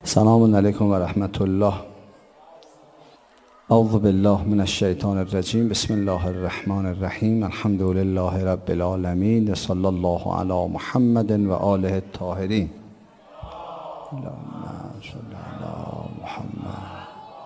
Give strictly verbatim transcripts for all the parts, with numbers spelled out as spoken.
سلام علیکم و رحمت الله. اعوذ بالله من الشیطان الرجیم. بسم الله الرحمن الرحیم. الحمد لله رب العالمین و صلی الله علی محمد و آله الطاهرین. اللهم صل علی محمد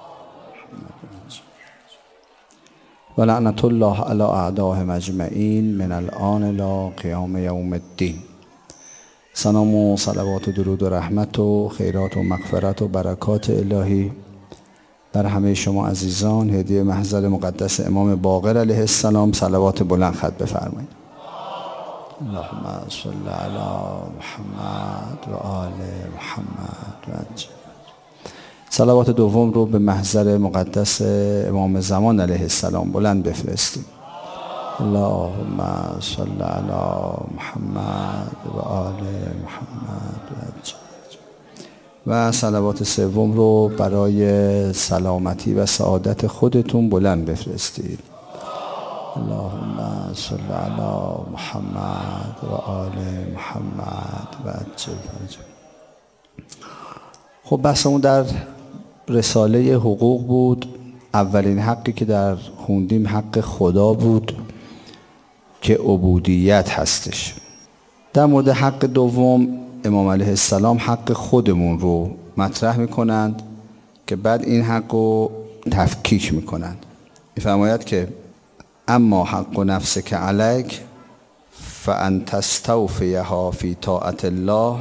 و لعنت الله علی اعدائهم اجمعین من الآن الی قیام یوم الدین. سلام و صلوات و درود و رحمت و خیرات و مغفرت و برکات الهی بر همه شما عزیزان. هدیه محضر مقدس امام باقر علیه السلام صلوات بلند خط بفرمایید. اللهم صل علی محمد و آل محمد و عجل. صلوات دوم رو به محضر مقدس امام زمان علیه السلام بلند بفرستیم. اللهم صل علی محمد و آل محمد و عجل. و صلوات سوم رو برای سلامتی و سعادت خودتون بلند بفرستید. اللهم صل علی محمد و آل محمد و عجل. خب بحثمون در رساله حقوق بود. اولین حقی که در خوندیم حق خدا بود که عبودیت هستش. در مورد حق دوم امام علیه السلام حق خودمون رو مطرح میکنند که بعد این حق رو تفکیک میکنند. میفرماید که اما حق نفسک علیک فان تستوفیها فی طاعت الله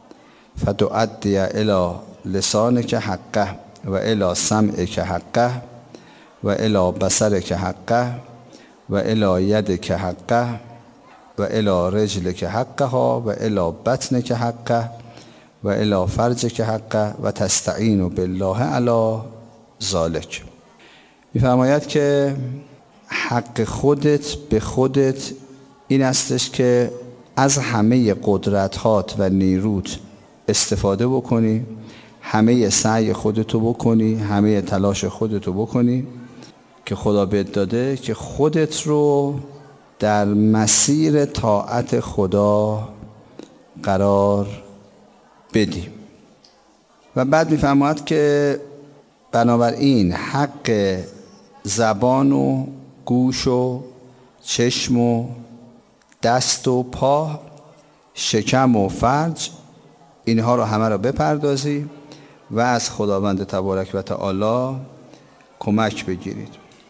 فتؤدی الی لسانک حقه و الی سمعک حقه و الی بصرک حقه و الی یدک حقه و الی رجلک حقها و الی بطنک حقه و الی فرجک حقه و تستعین بالله علی ذلک. میفرماید که حق خودت به خودت این استش که از همه قدرتات و نیروت استفاده بکنی، همه سعی خودتو بکنی، همه تلاش خودتو بکنی که خدا بهت داده که خودت رو در مسیر طاعت خدا قرار بدی. و بعد میفرماید که بنابراین حق زبان و گوش و چشم و دست و پا، شکم و فرج، اینها رو همه رو بپردازی و از خداوند تبارک و تعالی کمک بگیرید.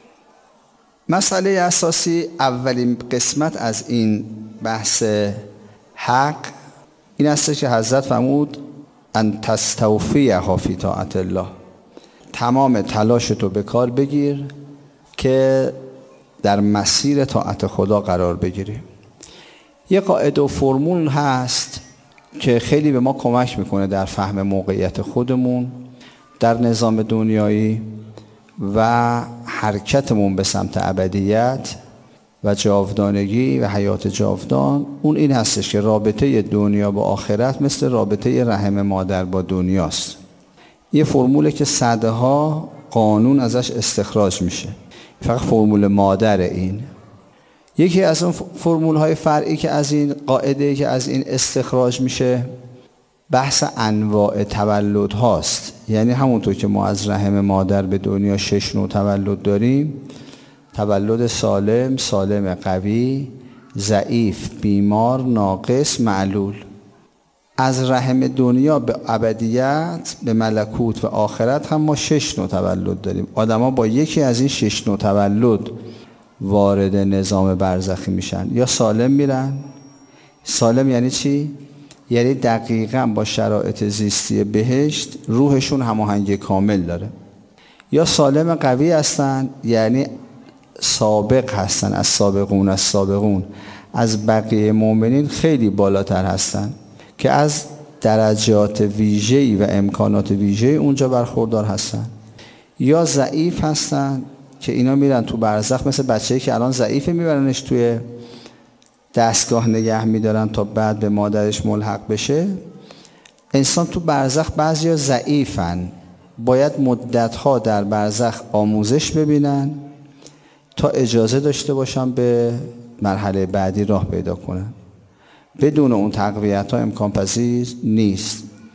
مسئله اساسی اولین قسمت از این بحث حق این است که حضرت فرمود ان تستوفیها فی طاعت الله. تمام تلاشتو به کار بگیر که در مسیر طاعت خدا قرار بگیری. یه قاعده و فرمول هست که خیلی به ما کمک میکنه در فهم موقعیت خودمون در نظام دنیایی و حرکتمون به سمت ابدیت و جاودانگی و حیات جاودان. اون این هستش که رابطه دنیا با آخرت مثل رابطه رحم مادر با دنیاست. یه فرموله که صدها قانون ازش استخراج میشه، فقط فرمول مادر. این یکی از اون فرمول های فرعی که از این قاعده که از این استخراج میشه بحث انواع تولد هاست. یعنی همونطور که ما از رحم مادر به دنیا شش نوع تولد داریم، تولد سالم، سالم قوی، ضعیف، بیمار، ناقص، معلول. از رحم دنیا به ابدیت، به ملکوت و آخرت هم ما شش نوع تولد داریم. آدم ها با یکی از این شش نوع تولد وارد نظام برزخی میشن. یا سالم میرن. سالم یعنی چی؟ یعنی دقیقاً با شرایط زیستی بهشت روحشون هماهنگی کامل داره. یا سالم قوی هستن، یعنی سابق هستن، از سابقون از سابقون از بقیه مؤمنین خیلی بالاتر هستن که از درجات ویژه‌ای و امکانات ویژه‌ای اونجا برخوردار هستن. یا ضعیف هستن که اینا میرن تو برزخ، مثل بچه‌ای که الان ضعیفه میبرنش توی دستگاه نگه میدارن تا بعد به مادرش ملحق بشه. انسان تو برزخ بعضیا ضعیفن، باید مدتها در برزخ آموزش ببینن تا اجازه داشته باشن به مرحله بعدی راه پیدا کنن. بدون اون تقویت ها امکان پذیر نیست.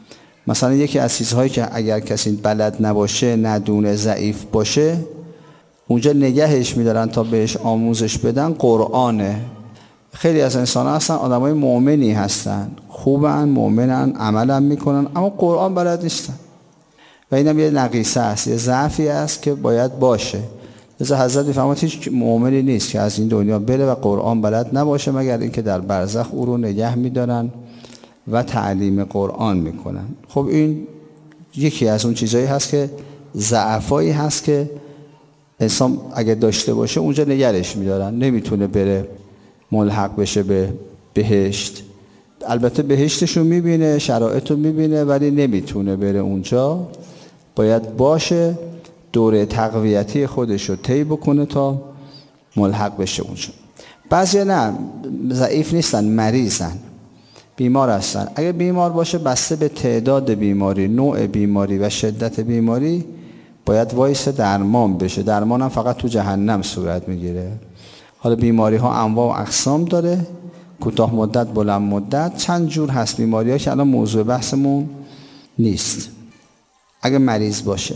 مثلا یکی از چیزهایی که اگر کسی بلد نباشه، ندونه، ضعیف باشه، اونجا نگهش میدارن تا بهش آموزش بدن، قرآنه. خیلی از انسان ها هستن آدمای مؤمنی هستن، خوبن، مؤمنن، عملن میکنن، اما قرآن بلد نیستن و اینم یه نقیصه است، یه ضعفی است که باید باشه. لذا حضرت میفرماید هیچ مؤمنی نیست که از این دنیا بره و قرآن بلد نباشه، مگر اینکه در برزخ او رو نگه میدارن و تعلیم قرآن میکنن. خب این یکی از اون چیزایی هست که ضعفایی هست که انسان اگه داشته باشه اونجا نگرش میدارن، نمیتونه بره ملحق بشه به بهشت. البته بهشتشو میبینه، شرایطو میبینه، ولی نمیتونه بره اونجا. باید باشه دوره تقویتی خودشو طی بکنه تا ملحق بشه اونجا. بعضی نه، ضعیف نیستن، مریضن، بیمار هستن. اگه بیمار باشه بسته به تعداد بیماری، نوع بیماری و شدت بیماری باید وایس درمان بشه. درمان هم فقط تو جهنم صورت میگیره. حالا بیماری ها انواع و اقسام داره، کوتاه مدت، بلند مدت، چند جور هست بیماری ها که الان موضوع بحثمون نیست. اگه مریض باشه،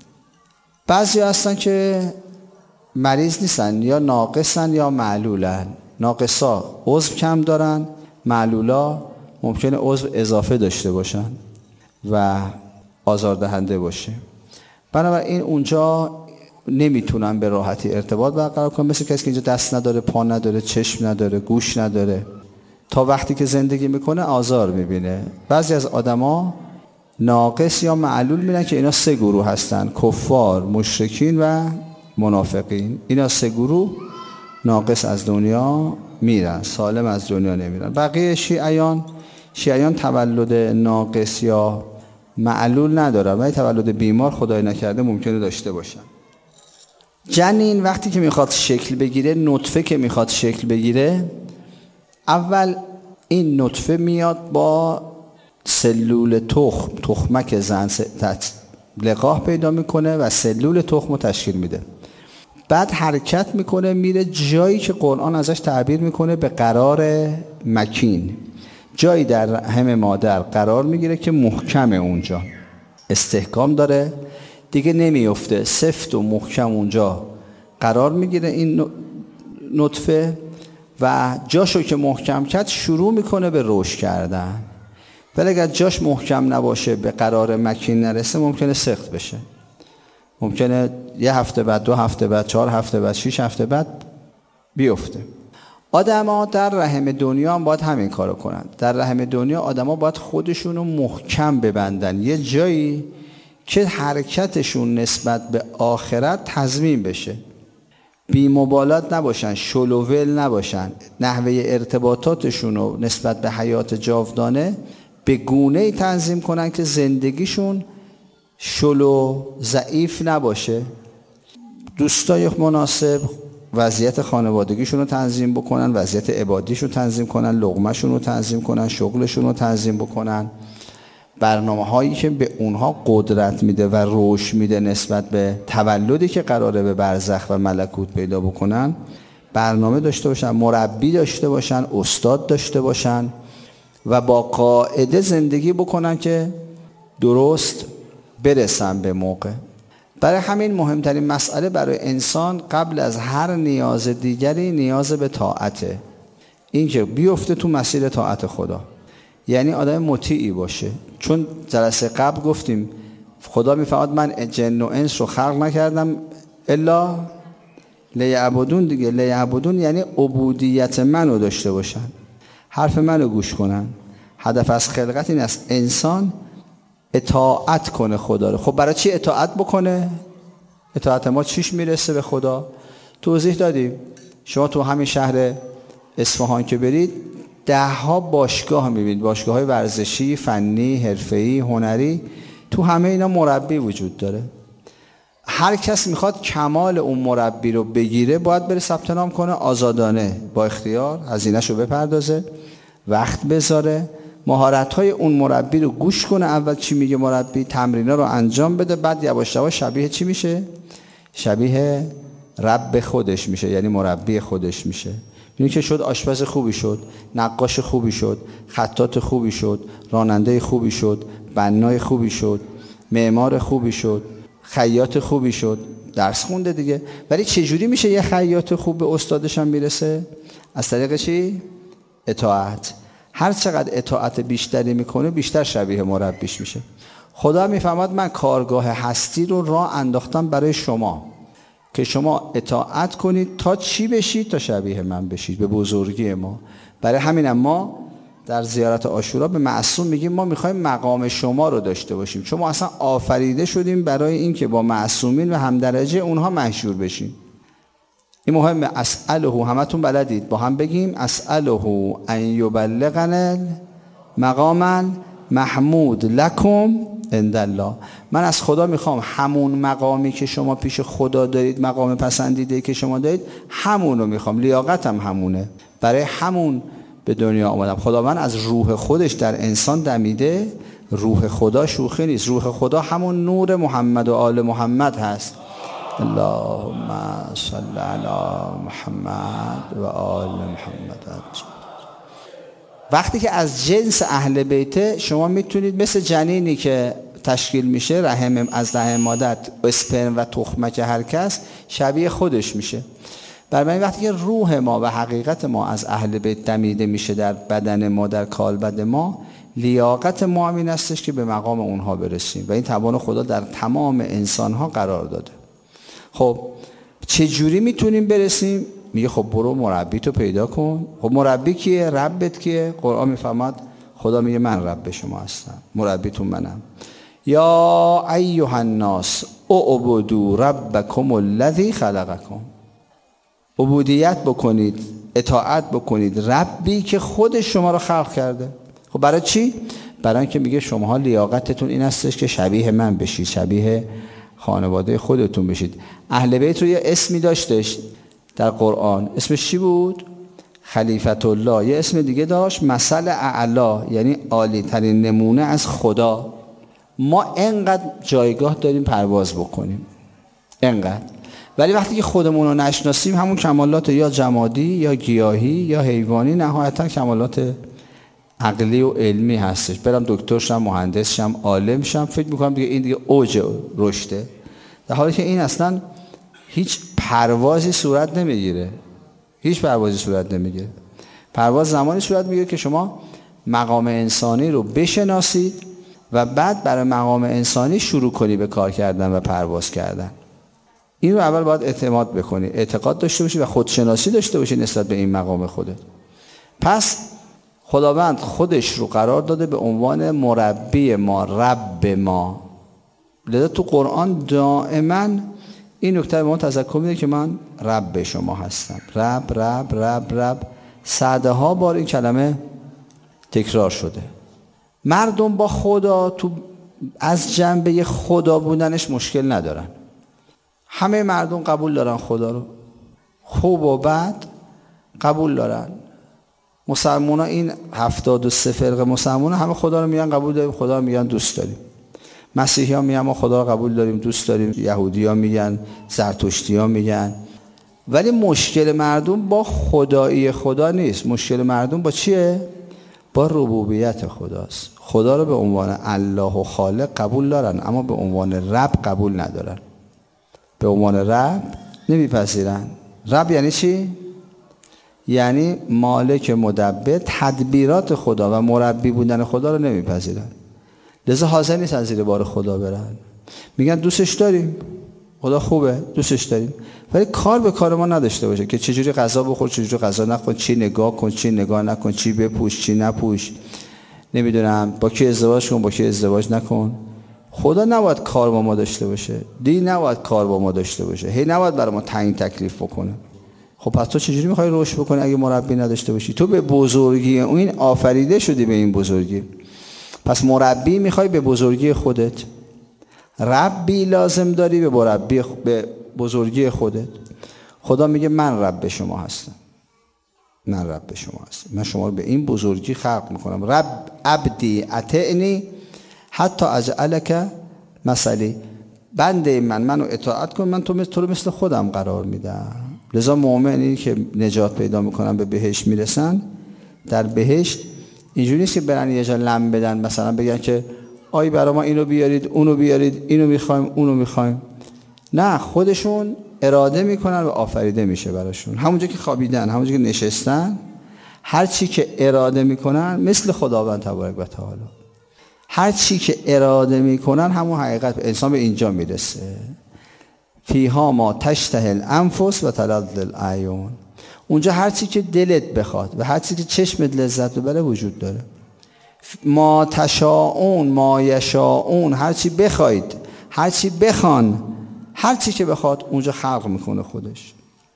بعضی هستن که مریض نیستن، یا ناقصن یا معلولن. ناقصا عضو کم دارن، معلولا ممکنه عضو اضافه داشته باشن و آزاردهنده باشه. بنابراین اونجا نمیتونن به راحتی ارتباط برقرار کنن، مثل کسی که اینجا دست نداره، پا نداره، چشم نداره، گوش نداره، تا وقتی که زندگی میکنه آزار میبینه. بعضی از آدما ناقص یا معلول میرن که اینا سه گروه هستن: کفار، مشرکین و منافقین. اینا سه گروه ناقص از دنیا میرن، سالم از دنیا نمیرن. بقیه شیعیان شیعیان تولد ناقص یا معلول ندارن، ولی تولد بیمار خدای نکرده ممکنه داشته باشن. جنین وقتی که میخواد شکل بگیره، نطفه که میخواد شکل بگیره، اول این نطفه میاد با سلول تخم، تخمک زن لقاح پیدا میکنه و سلول تخم رو تشکیل میده. بعد حرکت میکنه میره جایی که قرآن ازش تعبیر میکنه به قرار مکین، جایی در رحم مادر قرار میگیره که محکمه، اونجا استحکام داره، دیگه نمیفته، سفت و محکم اونجا قرار میگیره این نطفه و جاشو که محکم کرد شروع میکنه به رشد کردن. ولی اگر جاش محکم نباشه، به قرار مکین نرسه، ممکنه سخت بشه، ممکنه یه هفته بعد، دو هفته بعد، چهار هفته بعد، شش هفته بعد بیفته. آدم ها در رحم دنیا هم باید همین کارو کنن. در رحم دنیا آدم ها باید خودشونو محکم ببندن یه جایی که حرکتشون نسبت به آخرت تضمین بشه، بی مبالات نباشن، شلوول نباشن، نحوه ارتباطاتشونو نسبت به حیات جاودانه به گونه‌ای تنظیم کنن که زندگیشون شلو ضعیف نباشه. دوستای مناسب وضعیت خانوادگیشون رو تنظیم بکنن، وضعیت عبادیشون رو تنظیم کنن، لقمه‌شون رو تنظیم کنن، شغلشون رو تنظیم بکنن، برنامه هایی که به اونها قدرت میده و رشد میده نسبت به تولدی که قراره به برزخ و ملکوت پیدا بکنن، برنامه داشته باشن، مربی داشته باشن، استاد داشته باشن و با قاعده زندگی بکنن که درست برسن به موقع. برای همین مهمترین مسئله برای انسان قبل از هر نیاز دیگری نیاز به طاعته، این که بیفته تو مسیر طاعت خدا، یعنی آدم مطیعی باشه. چون جلسه قبل گفتیم خدا میفرماد من جن و انس رو خلق نکردم الا لیعبدون دیگه. لیعبدون یعنی عبودیت منو داشته باشن، حرف منو گوش کنن. هدف از خلقت این است انسان اطاعت کنه خدا رو. خب برای چی اطاعت بکنه؟ اطاعت ما چیش میرسه به خدا؟ توضیح دادیم. شما تو همین شهر اصفهان که برید ده ها باشگاه میبینید، باشگاه های ورزشی، فنی، حرفه‌ای، هنری، تو همه اینا مربی وجود داره. هر کس میخواد کمال اون مربی رو بگیره باید بره ثبت نام کنه آزادانه، با اختیار، هزینه‌شو بپردازه، وقت بذاره، مهارت‌های اون مربی رو گوش کنه، اول چی میگه مربی، تمرینا رو انجام بده، بعد یواش یواش شبیه چی میشه؟ شبیه رب خودش میشه، یعنی مربی خودش میشه. اینی که شد آشپز خوبی شد، نقاش خوبی شد، خطاط خوبی شد، راننده خوبی شد، بنای خوبی شد، معمار خوبی شد، خیاط خوبی شد، درس خونده دیگه. ولی چجوری میشه یه خیاط خوب به استادش هم میرسه؟ از طریق چی؟ اطاعت. هر چقدر اطاعت بیشتری میکنه بیشتر شبیه مربیش میشه. خدا میفهمد من کارگاه هستی رو راه انداختم برای شما که شما اطاعت کنید تا چی بشید؟ تا شبیه من بشید، به بزرگی ما. برای همین ما در زیارت عاشورا به معصوم میگیم ما میخوایم مقام شما رو داشته باشیم، چون ما اصلا آفریده شدیم برای این که با معصومین و همدرجه اونها مشهور بشیم. این مهمه. اسأله، همتون بلدید، با هم بگیم اسأله ان یبلغنا مقاما محمود لکم عند الله. من از خدا میخوام همون مقامی که شما پیش خدا دارید، مقام پسندیده که شما دارید، همون رو میخوام، لیاقتم همونه، برای همون به دنیا آمدم. خداوند از روح خودش در انسان دمیده. روح خدا شوخی نیست، روح خدا همون نور محمد و آل محمد هست. اللهم صل علی محمد و آل محمد. وقتی که از جنس اهل بیت شما میتونید مثل جنینی که تشکیل میشه رحم از رحم مادر، اسپرم و تخمک هر کس شبیه خودش میشه. برای وقتی که روح ما و حقیقت ما از اهل بیت دمیده میشه در بدن ما، در کالبد ما، لیاقت ما همین استش که به مقام اونها برسیم و این توان خدا در تمام انسانها قرار داده. خب چجوری میتونیم برسیم؟ میگه خب برو مربی تو پیدا کن. خب مربی کیه؟ ربت کیه؟ قرآن میفهمد خدا میگه من رب شما هستم، مربیتون منم. یا ایها الناس اعبدوا ربکم الذی خلقکم. عبودیت بکنید، اطاعت بکنید ربی که خود شما رو خلق کرده. خب برای چی؟ برای اینکه میگه شماها لیاقتتون این هستش که شبیه من بشید، شبیه خانواده خودتون بشید. اهل بیت رو یه اسمی داشتش در قرآن، اسمش چی بود؟ خلیفت الله. یه اسم دیگه داشت مثل اعلا، یعنی عالی ترین نمونه از خدا. ما انقدر جایگاه داریم پرواز بکنیم، انقدر، ولی وقتی که خودمون رو نشناسیم همون کمالات یا جمادی یا گیاهی یا حیوانی نهایتا کمالات عقلی و علمی هستش. برم دکتر شم، مهندس شم، عالم شم، فکر میکنم دیگه این دیگه اوج رشده، در حالی که این اصلا هیچ پروازی صورت نمیگیره. هیچ پروازی صورت نمیگیره. پرواز زمانی صورت میگیره که شما مقام انسانی رو بشناسید و بعد برای مقام انسانی شروع کنی به کار کردن و پرواز کردن. این رو اول باید اعتماد بکنی، اعتقاد داشته باشی و خودشناسی داشته باشی نسبت به این مقام خودت. پس خداوند خودش رو قرار داده به عنوان مربی ما، رب ما. لذا تو قرآن دائما این نکته به ما تذکر میده که من رب شما هستم. رب رب رب رب صدها بار این کلمه تکرار شده. مردم با خدا تو از جنبه خدا بودنش مشکل ندارن. همه مردم قبول دارن خدا رو، خوب و بد قبول دارن. مسلمان ها این هفتاد و سه فرقه مسلمان ها همه خدا رو میگن قبول داریم، خدا رو میگن دوست داریم. مسیحی ها میگن ما خدا رو قبول داریم دوست داریم، یهودی ها میگن، زرتشتی ها میگن. ولی مشکل مردم با خدایی خدا نیست، مشکل مردم با چیه؟ با ربوبیت خداست. خدا رو به عنوان الله و خالق قبول دارن اما به عنوان رب قبول ندارن، به عنوان رب نمیپذیرن. رب یعنی چی؟ یعنی مالک مدبر، تدبیرات خدا و مربی بودن خدا رو نمیپذیرن. لذا حاضر نیستن زیر بار خدا برن. میگن دوستش داریم، خدا خوبه، دوستش داریم، ولی کار به کار ما نداشته باشه که چجوری غذا بخور، چجوری غذا نخور، چی نگاه کن، چی نگاه نکن، چی بپوش، چی نپوش، نمیدونم با کی ازدواج کن، با کی ازدواج نکن. خدا نباید کار با ما داشته باشه، دین نباید کار با ما داشته باشه، هی نباید برای ما تعیین تکلیف بکنه. خب پس تو چجوری میخوای رشد بکنی اگه مربی نداشته باشی؟ تو به بزرگی این آفریده شدی، به این بزرگی. پس مربی میخوای به بزرگی خودت، ربی لازم داری به مربی، به بزرگی خودت. خدا میگه من رب شما هستم، من رب شما هستم، من شما رو به این بزرگی خلق میکنم. رب عبدی اطعنی حتی اجعلک مثلی. بنده من منو اطاعت کن، من تو مثل تو رو مثل خودم قرار میدم. لذا مؤمنی که نجات پیدا میکنن به بهشت میرسن، در بهشت اینجوری نیست که برن یه جا لم بدن، مثلا بگن که آی برای ما اینو بیارید اونو بیارید، اینو میخوایم اونو میخوایم. نه، خودشون اراده میکنن و آفریده میشه براشون. همونجا که خوابیدن، همونجا که نشستن، هر چی که اراده میکنن مثل خداوند تبارک و تعالی، هر چی که اراده میکنن همون حقیقت. انسان به اینجا میرسه. فیها ما تشتهی الانفس و تلذ الاعین. اونجا هر چی که دلت بخواد و هر چی که چشمت لذت ببره وجود داره. ما تشاءون ما یشاءون، هر چی بخواید، هر چی بخوان، هر چی که بخواد اونجا خلق میکنه خودش.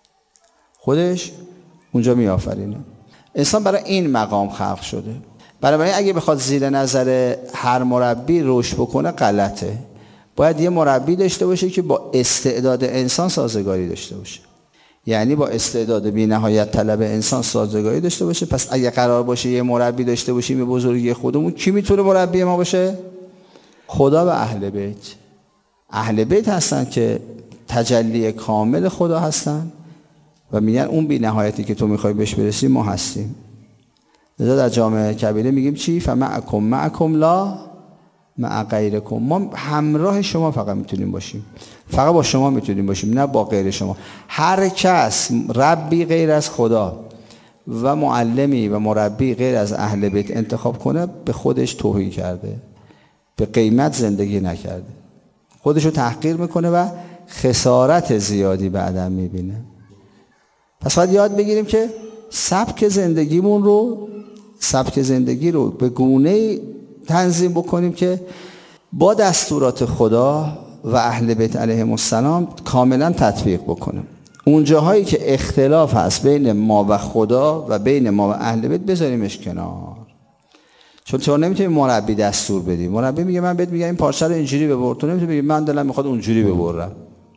خودش اونجا میآفرینه. انسان برای این مقام خلق شده. برای اگه بخواد زیر نظر هر مربی رشد بکنه غلطه. باید یه مربی داشته باشه که با استعداد انسان سازگاری داشته باشه. یعنی با استعداد بی نهایت طلب انسان سازگاری داشته باشه. پس اگه قرار باشه یه مربی داشته باشیم به بزرگی خودمون، کی میتونه مربی ما باشه؟ خدا و اهل بیت. اهل بیت هستن که تجلی کامل خدا هستن و میگن اون بی نهایتی که تو میخوای بهش برسی ما هستیم. لذا در جامعه کبیره میگیم چی؟ فمعکم معکم لا مع غیرکم. ما همراه شما فقط میتونیم باشیم، فقط با شما میتونیم باشیم، نه با غیر شما. هر کس ربی غیر از خدا و معلمی و مربی غیر از اهل بیت انتخاب کنه به خودش توهین کرده، به قیمت زندگی نکرده، خودشو تحقیر میکنه و خسارت زیادی بعداً میبینه. پس باید یاد بگیریم که سبک زندگیمون رو سبک زندگی رو به گونه‌ای تنظیم بکنیم که با دستورات خدا و اهل بیت علیهم السلام کاملا تطبیق بکنیم. اون جاهایی که اختلاف هست بین ما و خدا و بین ما و اهل بیت بذاریمش کنار. چون تو نمیتونی مربی دستور بدی. مربی میگه من بهت میگم این پارچه رو اینجوری ببر، تو نمیتونی بگی من دلم میخواد اونجوری ببرم.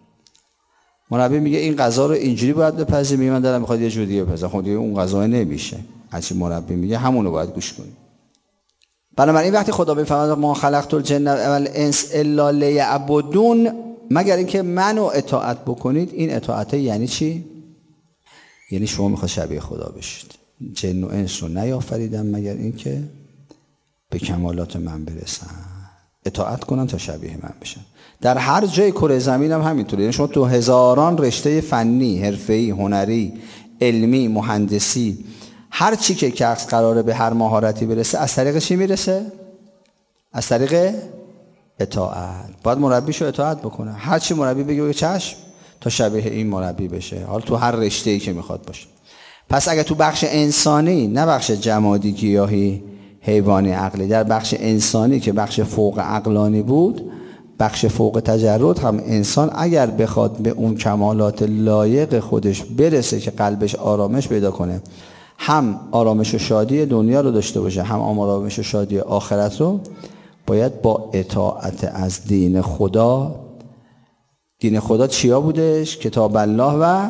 مربی میگه این غذا رو اینجوری باید بپزی، میگه من دلم میخواد یه جوری بپزم. خب دیگه اون غذا نمیشه. هرچی مربی میگه همون رو باید گوش کنی. بنابراین وقتی خدا میفرماید ما خلقت الجن والانس الا لیعبدون، مگر اینکه منو اطاعت بکنید، این اطاعت یعنی چی؟ یعنی شما میخواد شبیه خدا بشید. جن و انس رو نیافریدم مگر اینکه به کمالات من برسن، اطاعت کنن تا شبیه من بشن. در هر جای کره زمین هم همینطوره. یعنی شما تو هزاران رشته فنی، حرفه‌ای، هنری، علمی، مهندسی، هر چی که کس قراره به هر مهارتی برسه از طریق چی میرسه؟ از طریق اطاعت. باید مربیشو اطاعت بکنه. هر چی مربی بگه بگه چشم تا شبیه این مربی بشه، حالا تو هر رشته‌ای که میخواد باشه. پس اگه تو بخش انسانی، نه بخش جمادی، گیاهی، حیوانی، عقلی، در بخش انسانی که بخش فوق عقلانی بود، بخش فوق تجرد، هم انسان اگر بخواد به اون کمالات لایق خودش برسه که قلبش آرامش پیدا کنه، هم آرامش و شادی دنیا رو داشته باشه، هم آرامش و شادی آخرت رو، باید با اطاعت از دین خدا. دین خدا چیا بودش؟ کتاب الله و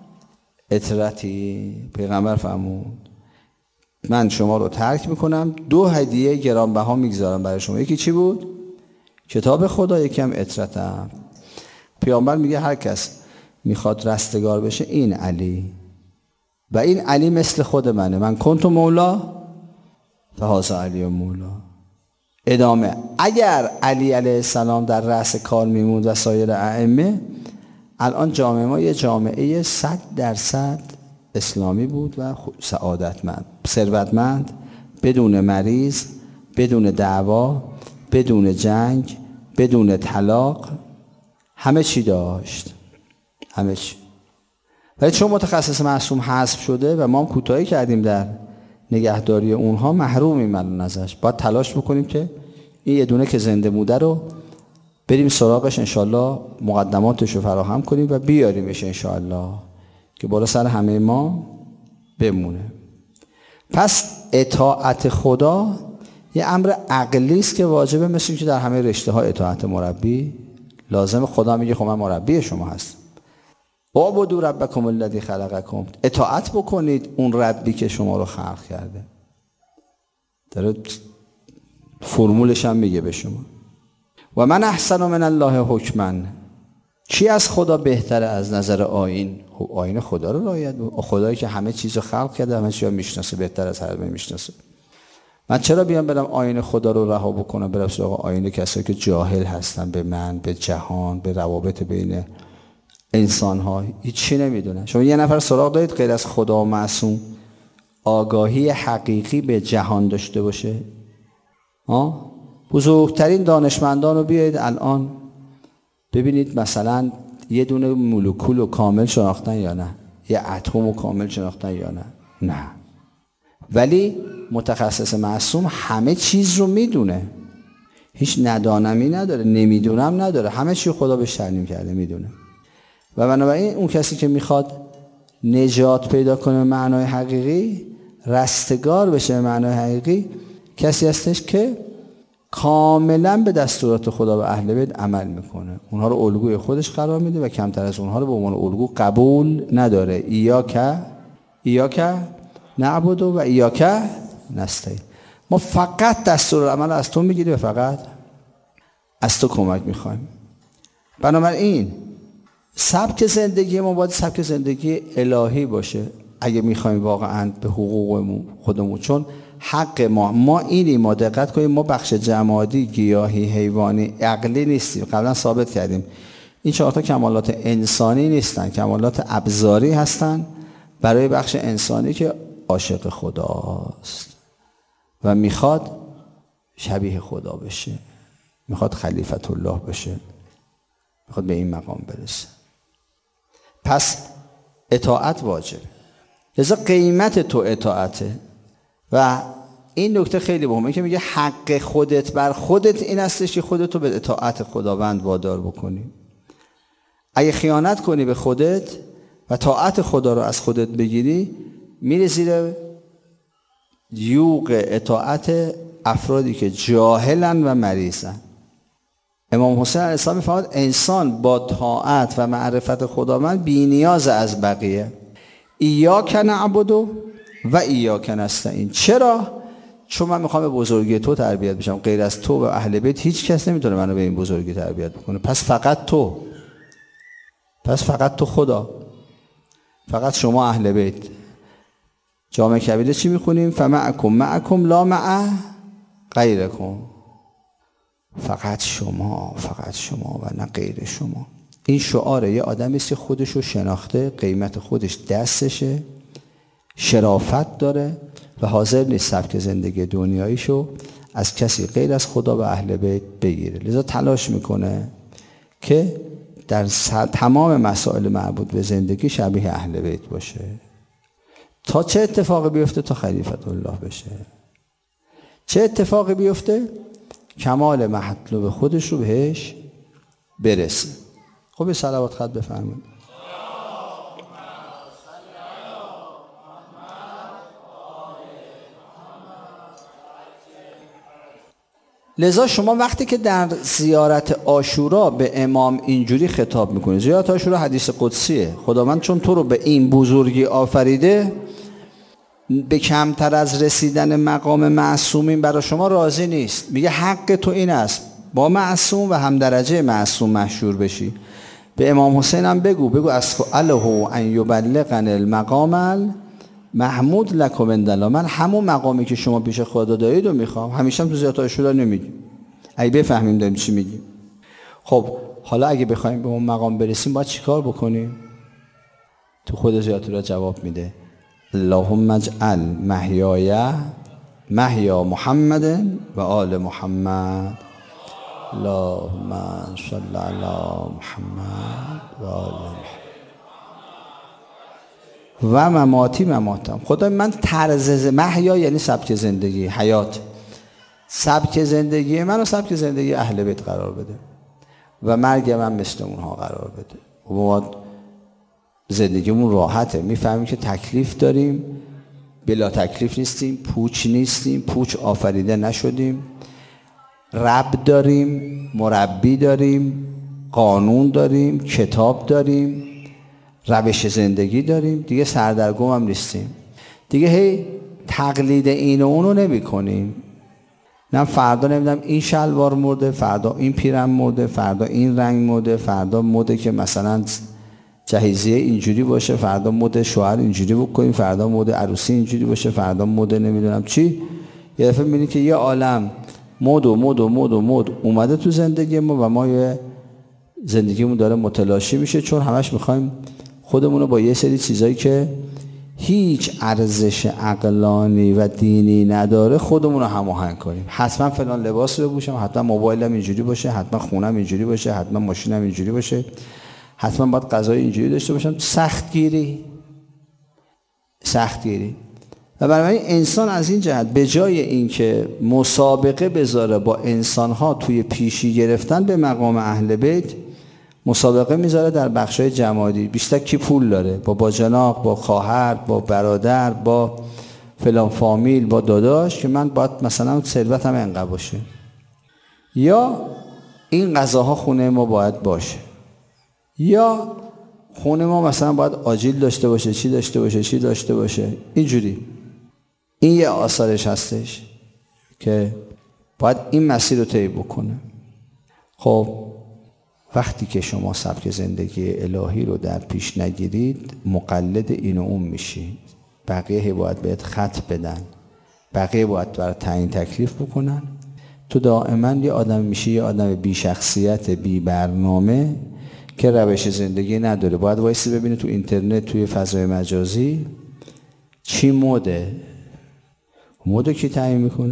اطرتی. پیغمبر فرمود من شما رو ترک میکنم، دو هدیه گرانبها میگذارم برای شما. یکی چی بود؟ کتاب خدا، یکی هم اطرتم. پیامبر میگه هر کس میخواد رستگار بشه این علی، و این علی مثل خود منه، من کنت مولا فهذا علی مولا. ادامه، اگر علی علیه السلام در رأس کار میموند و سایر ائمه، الان جامعه ما یه جامعه صد درصد اسلامی بود و سعادتمند، ثروتمند، بدون مریض، بدون دعوا، بدون جنگ، بدون طلاق، همه چی داشت، همه چی. ولی چون متخصص معصوم حذف شده و ما هم کوتاهی کردیم در نگهداری اونها، محرومیم من ازش. باید تلاش بکنیم که این یه دونه که زنده موده رو بریم سراغش، انشالله مقدماتش رو فراهم کنیم و بیاریمش انشالله که بالا سر همه ما بمونه. پس اطاعت خدا یه امر عقلی است که واجبه، مثل که در همه رشته ها اطاعت مربی لازم. خدا میگه خب من مربی شما هستم. اعبدوا ربکم الذی خلقکم، اطاعت بکنید اون ربی که شما رو خلق کرده. داره فرمولش هم میگه به شما. و من احسن من الله حکما، کی از خدا بهتره از نظر آیین؟ خب آیین خدا رو رعایت بود، خدایی که همه چیز رو خلق کرده، همه چیز رو میشناسه، بهتر از هر میشناسه. من چرا بیام برم آیین خدا رو رها بکنم برم سراغ آیین کسایی که جاهل هستن به من، به جهان، به روابط بین انسان ها، هیچی نمیدونن؟ شما یه نفر سراغ دارید غیر از خدا و معصوم آگاهی حقیقی به جهان داشته باشه؟ ها؟ بزرگترین دانشمندان رو بیایید الان ببینید، مثلا یه دونه مولکول رو کامل شناختن یا نه؟ یه اتم رو کامل شناختن یا نه؟ نه. ولی متخصص معصوم همه چیز رو میدونه، هیچ ندانمی نداره، نمیدونم نداره، همه چی خدا بهش تعلیم کرده میدونه. و بنابراین اون کسی که میخواد نجات پیدا کنه معنای حقیقی، رستگار بشه به معنای حقیقی، کسی هستش که کاملا به دستورات خدا و اهل بیت عمل میکنه، اونها رو الگوی خودش قرار میده و کمتر از اونها رو به عنوان الگو قبول نداره. ایاک ایاک نعبد و ایاک نستعین. ما فقط دستور عمل از تو میگیریم و فقط از تو کمک میخوایم. بنابراین سبک زندگی ما باید سبک زندگی الهی باشه اگه میخوایم واقعا به حقوق خودمون، چون حق ما ما اینی، ما دقت کنیم، ما بخش جمادی، گیاهی، حیوانی، عقلی نیستیم. قبلا ثابت کردیم این چهار تا کمالات انسانی نیستن، کمالات ابزاری هستن برای بخش انسانی که عاشق خداست و میخواد شبیه خدا بشه، میخواد خلیفت الله بشه، میخواد به این مقام برسه. پس اطاعت واجبه، لذا قیمت تو اطاعته. و این نکته خیلی مهمه که میگه حق خودت بر خودت این هستش که خودتو به اطاعت خداوند وادار بکنی. اگه خیانت کنی به خودت و طاعت خدا رو از خودت بگیری، میری زیر یوغ اطاعت افرادی که جاهلن و مریضن. امام حسین علیه السلام میفرماد انسان با طاعت و معرفت خداوند بی نیاز از بقیه. ایاک نعبد و ایاک نستعین. چرا؟ چون من میخوام به بزرگی تو تربیت بشم، غیر از تو و اهل بیت هیچ کس نمیتونه منو به این بزرگی تربیت بکنه. پس فقط تو، پس فقط تو خدا، فقط شما اهل بیت. جامع کبیره چی میخونیم؟ فمعکم معکم لا مع غیرکم. فقط شما، فقط شما و نه غیر شما. این شعاره یه آدمی است که خودشو شناخته، قیمت خودش دستشه، شرافت داره و حاضر نیست سبک زندگی دنیاییشو از کسی غیر از خدا و اهل بیت بگیره. لذا تلاش میکنه که در تمام مسائل مربوط به زندگی شبیه اهل بیت باشه. تا چه اتفاقی بیفته؟ تا خلیفت الله بشه. چه اتفاقی بیفته؟ کمال مطلوب خودش رو بهش برسه. خب صلوات خط بفرمایید. لذا شما وقتی که در زیارت عاشورا به امام اینجوری خطاب میکنید، زیارت عاشورا حدیث قدسیه، خداوند چون تو رو به این بزرگی آفریده، به کمتر از رسیدن مقام معصومین برای شما راضی نیست. میگه حق تو این است با معصوم و هم درجه معصوم مشهور بشی. به امام حسین هم بگو بگو اسأله ان یبلغن المقام محمود لکم عند الله. من همون مقامی که شما پیش خدا دارید رو میخوام. همیشه هم تو زیارت عاشورا نمیگیم، اگه بفهمیم داریم چی میگیم. خب حالا اگه بخوایم به اون مقام برسیم باید چیکار بکنیم؟ تو خود زیارت عاشورا جواب میده اللهم اجعل محیای محیا محمد و آل محمد. اللهم صل علی محمد و آل محمد و مماتی مماتم. خدا من طرز محیا یعنی سبک زندگی، حیات، سبک زندگی من و سبک زندگی اهل بیت قرار بده و مرگ من مثل اونها قرار بده. و ما زندگیمون راحته، میفهمیم که تکلیف داریم، بلا تکلیف نیستیم، پوچ نیستیم، پوچ آفریده نشدیم، رب داریم، مربی داریم، قانون داریم، کتاب داریم، روش زندگی داریم، دیگه سردرگم هم نیستیم، دیگه هی تقلید این و اونو نمی کنیم. نه فردا نمیدونم این شلوار مرده، فردا این پیرن مرده، فردا این رنگ مرده، فردا مده که مثلا جهیزیه اینجوری باشه، فردا مد شوهر اینجوری بکنیم، فردا مد عروسی اینجوری باشه، فردا مد نمیدونم چی. یه دفعه میبینی که یه عالم مد و مد و مد و مد اومده تو زندگی ما و ما یه زندگیمون داره متلاشی میشه، چون همش میخوایم خودمون رو با یه سری چیزایی که هیچ ارزش عقلانی و دینی نداره خودمون رو هماهنگ کنیم. حتما فلان لباس رو بپوشم، حتما موبایلم اینجوری باشه، حتما خونم اینجوری باشه، حتما ماشینم اینجوری باشه، حتما باید غذای اینجوری داشته باشم. سختگیری سختگیری و برای انسان از این جهت به جای اینکه مسابقه بذاره با انسان‌ها توی پیشی گرفتن به مقام اهل بیت، مسابقه میذاره در بخشای جمادی. بیشتر کی پول داره، با باجناق، با خواهر، با برادر، با فلان فامیل، با داداش، که من باید مثلا ثروتم انقدر باشه، یا این غذاها خونه ما باید باشه، یا خونه ما مثلا باید آجیل داشته باشه، چی داشته باشه، چی داشته باشه. اینجوری این یه آثارش هستش که باید این مسیر رو طی بکنه. خب وقتی که شما سبک زندگی الهی رو در پیش نگیرید، مقلد این و اون میشید. بقیه باید بهت خط بدن، بقیه باید برای تعیین تکلیف بکنن. تو دائما یه آدم میشی، یه آدم بی شخصیت، بی برنامه که روش زندگی نداره. باید وایسی ببینه تو اینترنت، توی فضای مجازی چی مده. مدو کی تعیین میکنه؟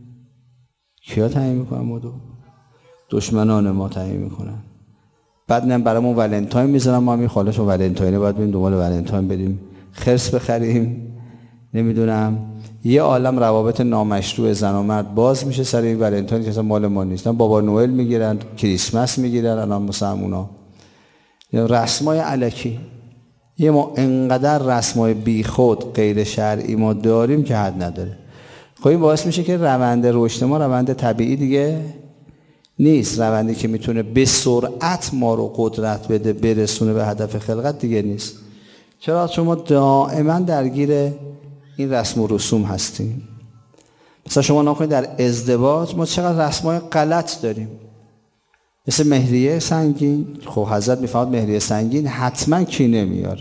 کیا تعیین میکنن مدو؟ دشمنان ما تعیین میکنن. بعد نم برامون ولنتاین میذارن، ما همین خالص و ولنتاینه باید بریم دنبال ولنتاین بدیم، خرس بخریم، نمیدونم یه عالم روابط نامشروع زن و مرد باز میشه سر این ولنتاین که اصلا مال ما نیست. بابا نوئل میگیرن، کریسمس میگیرن الان مسلمونا، یا رسمای الکی. یه ما انقدر رسمای بیخود غیر شرعی ما داریم که حد نداره. خب این باعث میشه که روند رشد ما روند طبیعی دیگه نیست، روندی که میتونه به سرعت ما رو قدرت بده برسونه به هدف خلقت دیگه نیست. چرا؟ چون ما دائما درگیر این رسم و رسوم هستیم. مثلا شما نکنید در ازدواج ما چقدر رسمای غلط داریم، مثل مهریه سنگین. خب حضرت میفهمد مهریه سنگین حتما کینه میاره.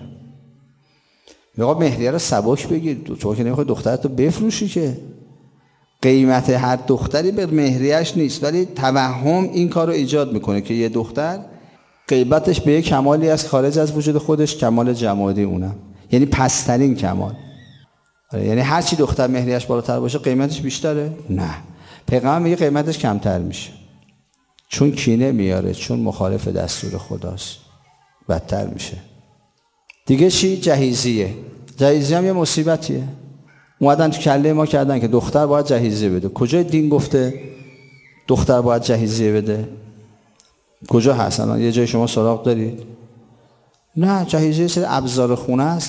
میگه مهریه رو سبک بگیر، تو که نمیخوای دخترت رو بفروشی که. قیمت هر دختری به مهریهش نیست، ولی توهم این کار رو ایجاد میکنه که یه دختر قیمتش به یک کمالی از خارج از وجود خودش، کمال جمادی اونم، یعنی پسترین کمال. یعنی هر چی دختر مهریهش بالاتر باشه قیمتش بیشتره؟ نه، پیغمبر میگه قیمتش کمتر میشه، چون کینه میاره، چون مخالف دستور خداست، بدتر میشه. دیگه چی؟ جهیزیه. جهیزیه هم یه مصیبتیه. اومدن تو کله ما کردن که دختر باید جهیزیه بده. کجای دین گفته دختر باید جهیزیه بده؟ کجا هست؟ الان یه جای شما سراغ دارید؟ نه، جهیزیه سری ابزار خونه است.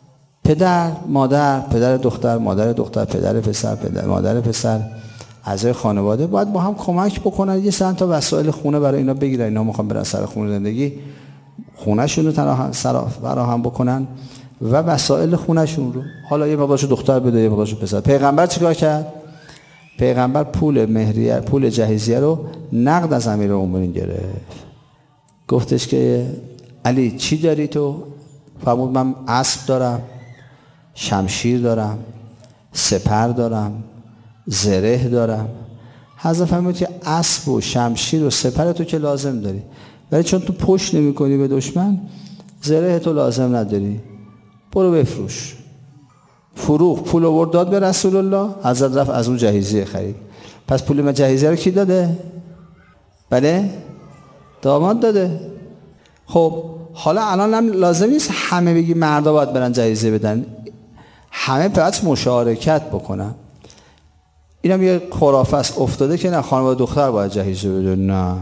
پدر، مادر، پدر دختر، مادر دختر، پدر پسر، پدر مادر پسر، اعضای خانواده باید با هم کمک بکنن یه چند تا وسایل خونه برای اینا بگیرن. اینا میخوان برن سر خونه زندگی، خونه‌شون رو فراهم بکنن و وسایل خونه‌شون رو. حالا یه مقدارشو دختر بده، یه مقدارشو پسر. پیغمبر چیکار کرد؟ پیغمبر پول مهریه، پول جهیزیه رو نقد از امیرالمومنین گرفت. گفتش که علی چی داری تو؟ فرمود من اسب دارم، شمشیر دارم، سپر دارم، زره دارم. حضرت فرمود که اسب و شمشیر و سپر تو که لازم داری، ولی چون تو پشت نمی کنی به دشمن، زره تو لازم نداری، برو بفروش. فروخ، پول آورد داد به رسول الله، حضرت رفت از اون جهیزیه خرید. پس پول من جهیزیه رو کی داده؟ بله؟ داماد داده. خب حالا الان هم لازم نیست همه بگی مردا باید برن جهیزیه بدن، همه باید مشارکت بکنن. اینم یه خرافه است افتاده که نه خانواده دختر باید جهیزیه بده. نه،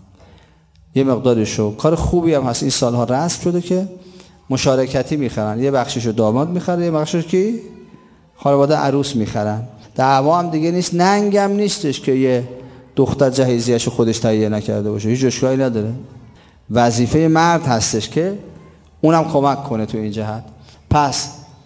یه مقدارشو کار خوبی هم هست این سالها رسم شده که مشارکتی میخرن، یه بخششو داماد میخره، یه بخشش کی خانواده عروس میخرن. دعوا هم دیگه نیست، ننگم نیستش که یه دختر جهیزیه‌شو خودش تهیه نکرده باشه، هیچ اشکالی نداره. وظیفه مرد هستش که اونم کمک کنه تو این جهت. پس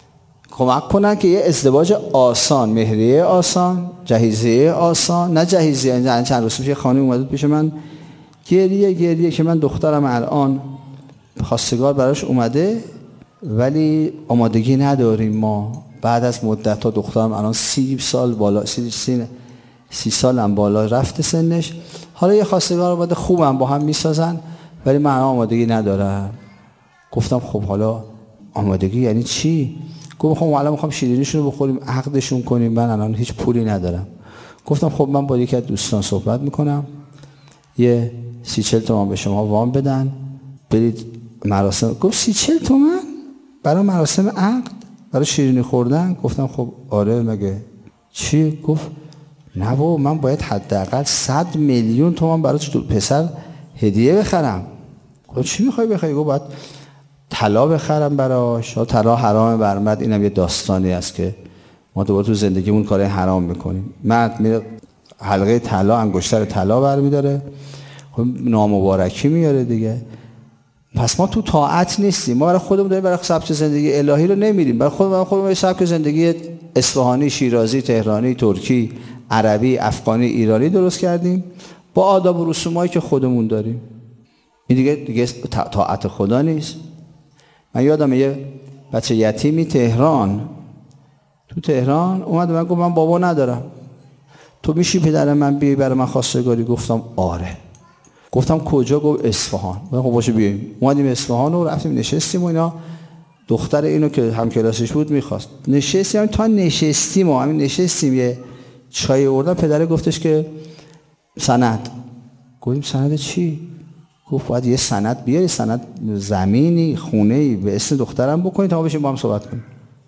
کمک کنن که یه ازدواج آسان، مهریه آسان، جهیزیه آسان، نه جهیزیه. نه چند روز پیش یه خانم اومد پیش من گریه گریه که من دخترم الان خواستگار براش اومده ولی آمادگی نداریم ما. بعد از مدت تا دخترم الان سی سال بالا سی, سی, سی سال هم بالا رفته سنش، حالا یه خواستگار اومده خوبم با هم میسازن ولی من آمادگی ندارم. گفتم خب حالا آمادگی یعنی چی؟ گفت خب الان میخوام شیرینیشون رو بخوریم عقدشون کنیم، من الان هیچ پولی ندارم. گفتم خب من با یکی از دوستان صحبت میکنم یه سی چل تومن به شما وام بدن برید مراسم. گفت سی چل تومن برای مراسم عقد، برای شیرینی خوردن؟ گفتم خب آره مگه چی؟ گفت نه بابا من باید حداقل صد میلیون تومان برای پسر هدیه بخرم. گفت چی میخوای بخری؟ گفت باید طلا بخرم براش. طلا حرام برمد، اینم یه داستانی است که ما دوباره تو زندگیمون کار حرام میکنیم. مرد میره حلقه طلا، انگشتر طلا برمیداره، خب نامبارکی میاره دیگه. پس ما تو طاعت نیستیم، ما برای خودمون داریم برای سبک زندگی الهی رو نمیریم، برای خودمون برای خودمون سبک زندگی اصفهانی، شیرازی، تهرانی، ترکی، عربی، افغانی، ایرانی درست کردیم با آداب و رسومایی که خودمون داریم. این دیگه دیگه طاعت خدا نیست. من یادم یه بچه یتیمی تهران تو تهران اومد من گفت من بابا ندارم، تو میشی پدر من بیای برای من خواستگاری؟ گفتم آره. گفتم کجا؟ گفت اصفهان. گفتم خب باشه بیایم. اومدیم اصفهان و رفتیم نشستیم و اینا. دختر اینو که هم کلاسش بود میخواست. نشستیم تا نشستیم و همین نشستیم یه چای آوردن، پدره گفتش که سند. گفتیم سند چی؟ گفت باید یه سند بیاری، سند زمینی خونه‌ای به اسم دخترم بکنید تا بشیم با هم صحبت کنیم.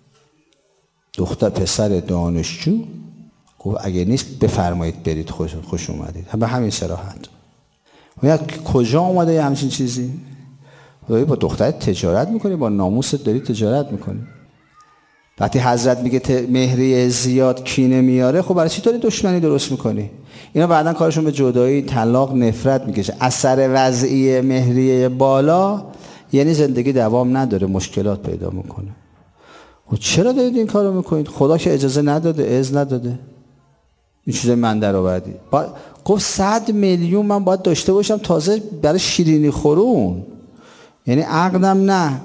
دختر پسر دانشجو گفت اگه نیست بفرمایید برید، خوش خوش اومدید. به همین صراحت. میگه کجا اومده یه همچین چیزی؟ داری با دخترت تجارت میکنی، با ناموست داری تجارت میکنی. وقتی حضرت میگه مهریه زیاد کینه میاره، خب برای چی داری دشمنی درست میکنی؟ اینا بعداً کارشون به جدایی، طلاق، نفرت میکشه. اثر وضعی مهریه بالا یعنی زندگی دوام نداره، مشکلات پیدا میکنه. خب چرا دارید این کارو میکنید؟ خدا که اجازه نداده، اذن نداده. این چیزای من در آوردی. با... گفت صد میلیون من باید داشته باشم تازه برای شیرینی خورون، یعنی عقدم نه.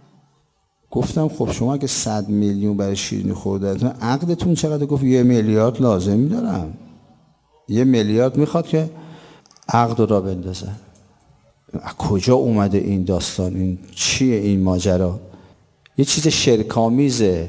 گفتم خب شما اگه صد میلیون برای شیرینی خوردتون، عقدتون چقدر؟ گفت یه میلیارد لازم دارم. یه میلیارد میخواد که عقد را بندازن. کجا اومده این داستان؟ این چیه این ماجرا؟ یه چیز شرک‌آمیزه،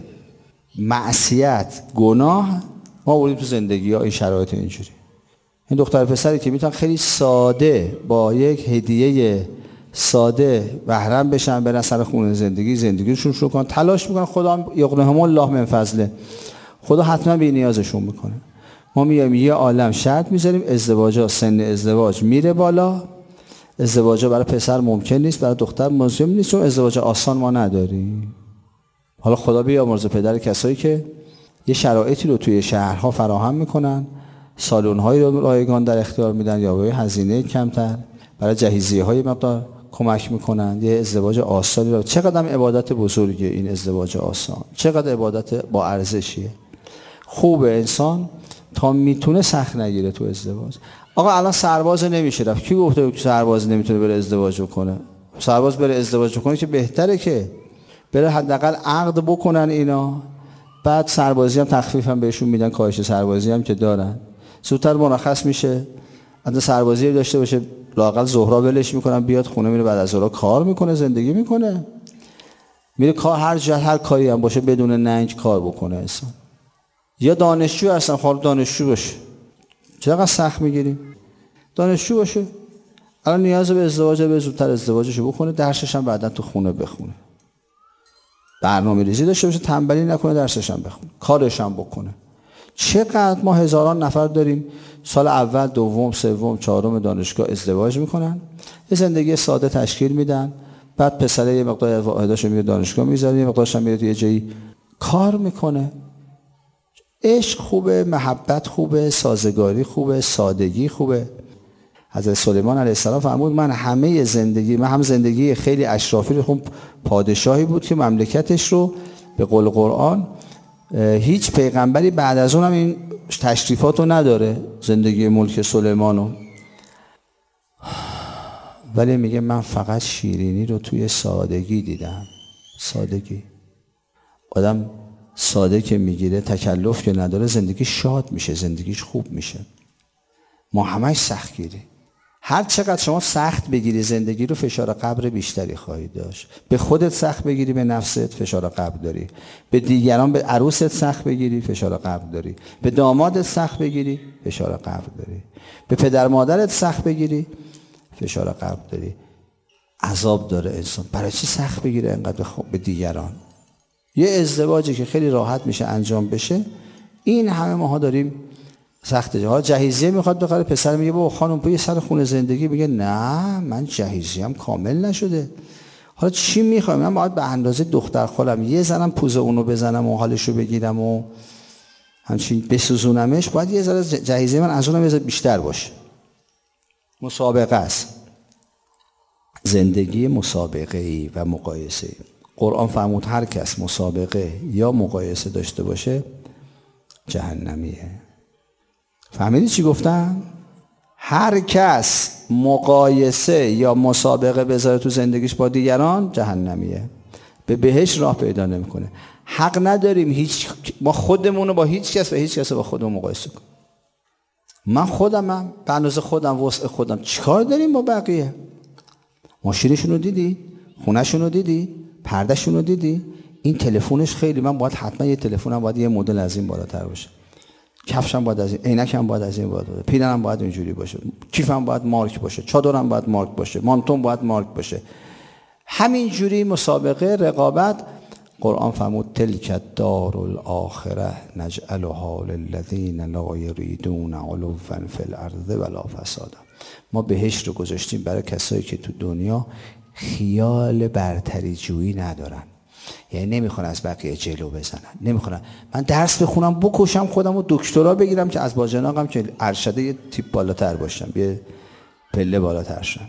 معصیت، گناه ما آوردیم تو زندگی ها این شرایط اینجوری. این دختر پسری که میتونن خیلی ساده با یک هدیه ساده بهرم بشن، برن سر خونه زندگی زندگیشون شروع کنن، تلاش میکنن، خدا یغنیهم الله من فضله، خدا حتما بی نیازشون میکنه. ما میایم یه عالم شرط میذاریم، ازدواجا سن ازدواج میره بالا، ازدواجا برای پسر ممکن نیست، برای دختر ممکن نیست، چون ازدواج آسان ما نداریم. حالا خدا بیامرزه پدر کسایی که یه شرایطی رو توی شهرها فراهم میکنن، سالن‌هایی رو رایگان در اختیار میدن یا به هزینه کمتر، برای جهیزیه‌های مقدار کمک میکنن، یه ازدواج آسانی رو. چقدر عبادت بزرگه این ازدواج آسان، چقدر عبادت با ارزشیه. خوبه انسان تا میتونه سخت نگیره تو ازدواج. آقا الان سرباز نمیشه رفت، کی گفته که سرباز نمیتونه بره ازدواج بکنه؟ سرباز بره ازدواج بکنه که بهتره، که بره حداقل عقد بکنن اینا، بعد سربازی هم تخفیف هم بهشون میدن، کاهش سربازی هم که دارن، زودتر مرخص میشه. اگه سربازی داشته باشه لااقل ظهرا ولش میکنن بیاد خونه، میره بعد از ظهر کار میکنه، زندگی میکنه، میره کار، هر جا هر کاری هم باشه بدون ننگ کار بکنه انسان. یا دانشجو هستن، خب دانشجو باشه، چقدر سخت میگیریم؟ دانشجو باشه، الان نیاز به ازدواج، به زودتر ازدواجشو بکنه، درسش هم بعدا تو خونه بخونه، برنامه ریزی داشته باشه، تنبلی نکنه، درسش هم بخونه، کارش هم بکنه. چقدر ما هزاران نفر داریم سال اول، دوم، سوم، چهارم دانشگاه ازدواج میکنن، یه زندگی ساده تشکیل میدن، بعد پسره یه مقدار واحداشو میره دانشگاه میذاره، یه مقدارش هم میره توی یه جایی کار میکنه. عشق خوبه، محبت خوبه، سازگاری خوبه، سادگی خوبه. حضرت سلیمان علیه السلام فرمود من همه زندگی، من هم زندگی خیلی اشرافی رو، خب پادشاهی بود که مملکتش رو به قول قرآن هیچ پیغمبری بعد از اونم این تشریفاتو نداره، زندگی ملک سلیمانو. ولی میگه من فقط شیرینی رو توی سادگی دیدم. سادگی. آدم ساده که میگیره، تکلف که نداره، زندگی شاد میشه، زندگیش خوب میشه. ما همش سخت گیری. هر چقدر شما سخت بگیری زندگی رو، فشار قبر بیشتری خواهی داشت. به خودت سخت بگیری، به نفست فشار قبر داری. به دیگران، به عروست سخت بگیری، فشار قبر داری. به دامادت سخت بگیری، فشار قبر داری. به پدر مادرت سخت بگیری، فشار قبر داری. عذاب داره انسان. برای چی سخت بگیره انقدر به دیگران؟ یه ازدواجی که خیلی راحت میشه انجام بشه، این همه ماها داریم سخته. حالا جهیزیه میخواد بخره، پسر میگه بابا خانم پوی سر خونه زندگی، میگه نه من جهیزیم کامل نشده. حالا چی میخوام؟ من باید به اندازه دختر خالم یه زنم پوز اونو بزنم و حالشو بگیرم و همچین بسوزونمش، باید یه ذره جهیزیه من از اونم یه ذره بیشتر باشه. مسابقه است. زندگی مسابقه ای و مقایسه ای. قرآن فرمود هر کس مسابقه یا مقایسه داشته باشه جهنمیه. فهمیدی چی گفتم؟ هر کس مقایسه یا مسابقه بذاره تو زندگیش با دیگران جهنمیه. به بهشت راه پیدا نمیکنه. حق نداریم هیچ ما خودمون رو با هیچ کس و هیچ کس با خودمون مقایسه کنیم. من خودمم به اندازه خودم، وسع خودم. چیکار داریم با بقیه؟ ماشینشون رو دیدی؟ خونهشون رو دیدی؟ پردهشون رو دیدی؟ این تلفنش خیلی، من باید حتما یه تلفنم باید یه مدل از این بالاتر باشه. کفشم باید از این، عینکم باید از این باید باشه، پیرنم باید اینجوری باشه، کیفم باید مارک باشه، چادرم باید مارک باشه، مانتوم باید مارک باشه. همین جوری مسابقه، رقابت. قرآن فرمود تلک الدار الاخره نجعلها للذین لا یریدون علوا فی الارض ولا فسادا. ما بهشت رو گذاشتیم برای کسایی که تو دنیا خیال برتری جویی ندارن، یعنی نمیخوان از بقیه جلو بزنن، نمیخوان من درس بخونم بکشم خودم و دکترا بگیرم که از باجناقم که ارشده یه تیپ بالاتر باشم، یه پله بالاتر شم،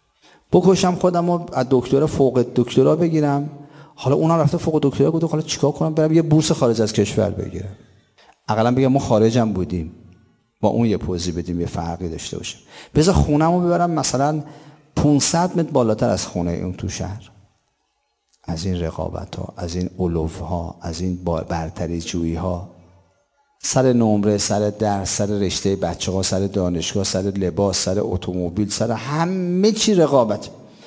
بکشم خودم و از دکترا فوق دکترا بگیرم. حالا اونم رفته فوق دکترا گفت حالا چیکار کنم؟ برم یه بورس خارج از کشور بگیرم. اقلا بگم ما خارجم بودیم، با اون یه پوزی بدیم، یه فرقی داشته باشیم. بذار خونمو ببرم مثلا پانصد متر بالاتر از خونه اون تو شهر. از این رقابت ها، از این علوف ها، از این برتری جویی ها، سر نمره، سر درس، سر رشته بچه ها، سر دانشگاه، سر لباس، سر اتومبیل، سر همه چی رقابت.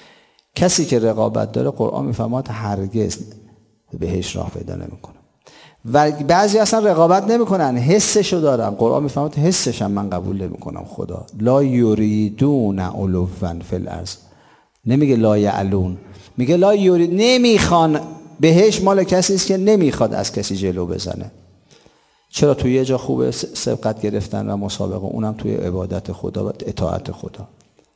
کسی که رقابت داره قرآن میفرماد هرگز بهش راه پیدا نمیکنه. و بعضی اصلا رقابت نمیکنن، حسشو دارن. قرآن میفرماد حسش هم من قبول نمیکنم. خدا لا یریدون علوا فی الارض، نمیگه لا یعلون، میگه لا یرید، نمیخوان. بهش مال کسی است که نمیخواد از کسی جلو بزنه. چرا؟ توی یه جا خوبه سبقت گرفتن و مسابقه، اونم توی عبادت خدا و اطاعت خدا،